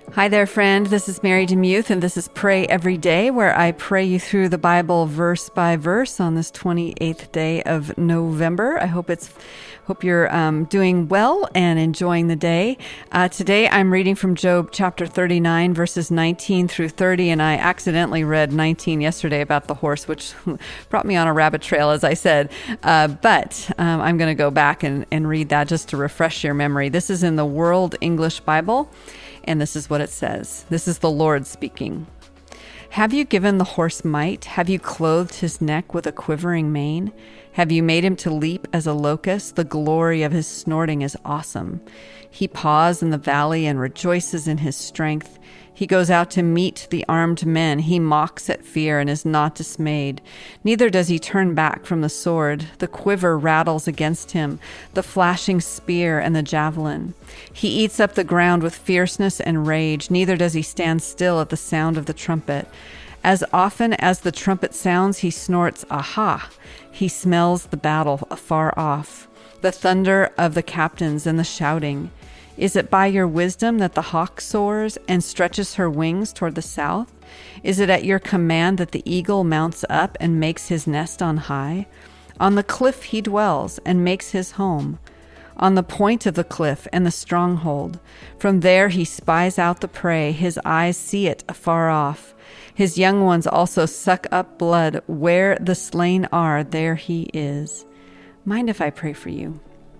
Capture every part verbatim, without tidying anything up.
Hi there, friend. This is Mary Demuth, and this is Pray Every Day, where I pray you through the Bible verse by verse on this twenty-eighth day of November. I hope it's hope you're um, doing well and enjoying the day. Uh, today, I'm reading from Job chapter thirty-nine, verses nineteen through thirty, and I accidentally read nineteen yesterday about the horse, which brought me on a rabbit trail, as I said. Uh, but um, I'm going to go back and, and read that just to refresh your memory. This is in the World English Bible. And this is what it says. This is the Lord speaking. Have you given the horse might? Have you clothed his neck with a quivering mane? Have you made him to leap as a locust? The glory of his snorting is awesome. He paws in the valley and rejoices in his strength. He goes out to meet the armed men. He mocks at fear and is not dismayed. Neither does he turn back from the sword. The quiver rattles against him, the flashing spear and the javelin. He eats up the ground with fierceness and rage. Neither does he stand still at the sound of the trumpet. As often as the trumpet sounds, he snorts, aha! He smells the battle afar off, the thunder of the captains and the shouting. Is it by your wisdom that the hawk soars and stretches her wings toward the south? Is it at your command that the eagle mounts up and makes his nest on high? On the cliff he dwells and makes his home, on the point of the cliff and the stronghold. From there he spies out the prey. His eyes see it afar off. His young ones also suck up blood. Where the slain are, there he is. Mind if I pray for you?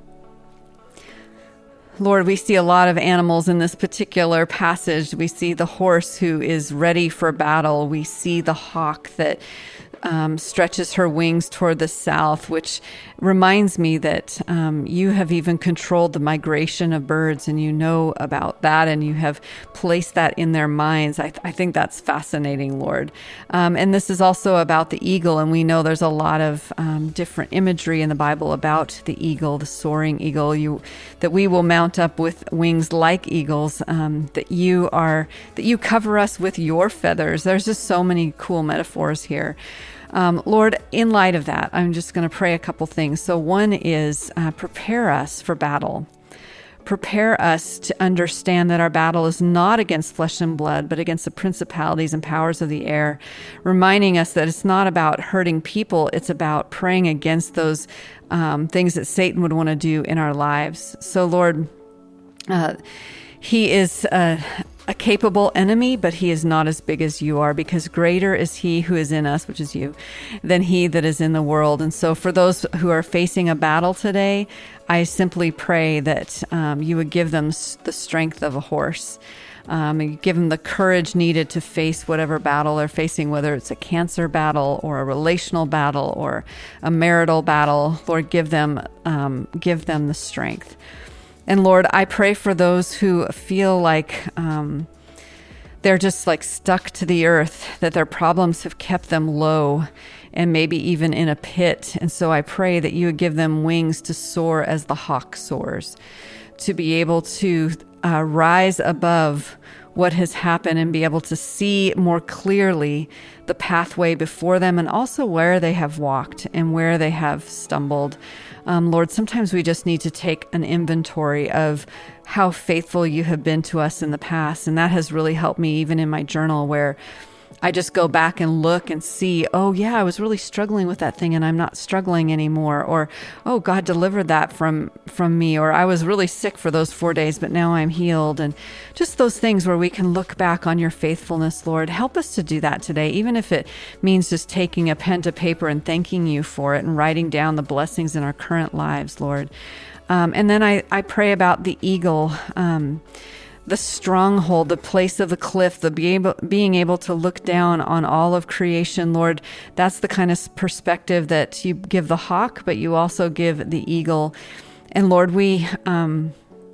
Lord, we see a lot of animals in this particular passage. We see the horse who is ready for battle. We see the hawk that um, stretches her wings toward the south, which reminds me that um, you have even controlled the migration of birds, and you know about that, and you have placed that in their minds. I, th- I think that's fascinating, Lord. Um, and this is also about the eagle, and we know there's a lot of um, different imagery in the Bible about the eagle, the soaring eagle, you that we will mount up with wings like eagles, um, that you are, that you cover us with your feathers. There's just so many cool metaphors here. Um, Lord, in light of that, I'm just going to pray a couple things. So one is uh, prepare us for battle. Prepare us to understand that our battle is not against flesh and blood, but against the principalities and powers of the air, reminding us that it's not about hurting people. It's about praying against those um, things that Satan would want to do in our lives. So Lord, uh, he is uh, a capable enemy, but he is not as big as you are, because greater is he who is in us, which is you, than he that is in the world. And so for those who are facing a battle today, I simply pray that um, you would give them the strength of a horse, um, and give them the courage needed to face whatever battle they're facing, whether it's a cancer battle or a relational battle or a marital battle. Lord, give them, um, give them the strength. And Lord, I pray for those who feel like um, they're just like stuck to the earth, that their problems have kept them low and maybe even in a pit. And so I pray that you would give them wings to soar as the hawk soars, to be able to uh, rise above what has happened and be able to see more clearly the pathway before them, and also where they have walked and where they have stumbled. Um, Lord, sometimes we just need to take an inventory of how faithful you have been to us in the past. And that has really helped me even in my journal, where I just go back and look and see, oh yeah, I was really struggling with that thing and I'm not struggling anymore. Or, oh, God delivered that from, from me. Or I was really sick for those four days, but now I'm healed. And just those things where we can look back on your faithfulness, Lord. Help us to do that today, even if it means just taking a pen to paper and thanking you for it and writing down the blessings in our current lives, Lord. Um, and then I, I pray about the eagle, um, the stronghold, the place of the cliff, the be able, being able to look down on all of creation, Lord. That's the kind of perspective that you give the hawk, but you also give the eagle. And Lord, we um,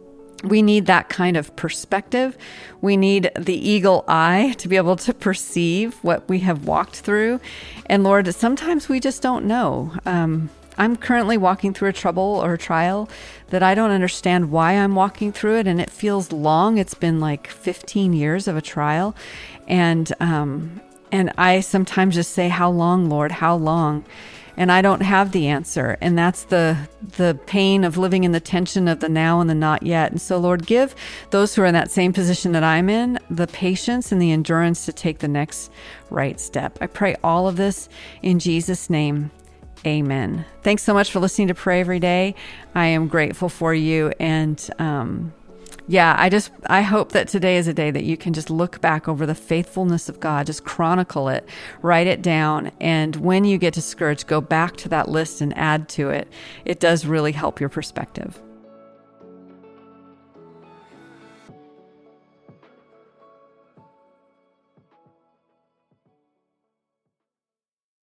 we need that kind of perspective. We need the eagle eye to be able to perceive what we have walked through. And Lord, sometimes we just don't know. Um, I'm currently walking through a trouble or a trial that I don't understand why I'm walking through it, and it feels long. It's been like fifteen years of a trial, and um, and I sometimes just say, "How long, Lord? How long?" and I don't have the answer. And that's the the pain of living in the tension of the now and the not yet. And so, Lord, give those who are in that same position that I'm in the patience and the endurance to take the next right step. I pray all of this in Jesus' name. Amen. Thanks so much for listening to Pray Every Day. I am grateful for you. And um, yeah, I just, I hope that today is a day that you can just look back over the faithfulness of God, just chronicle it, write it down. And when you get discouraged, go back to that list and add to it. It does really help your perspective.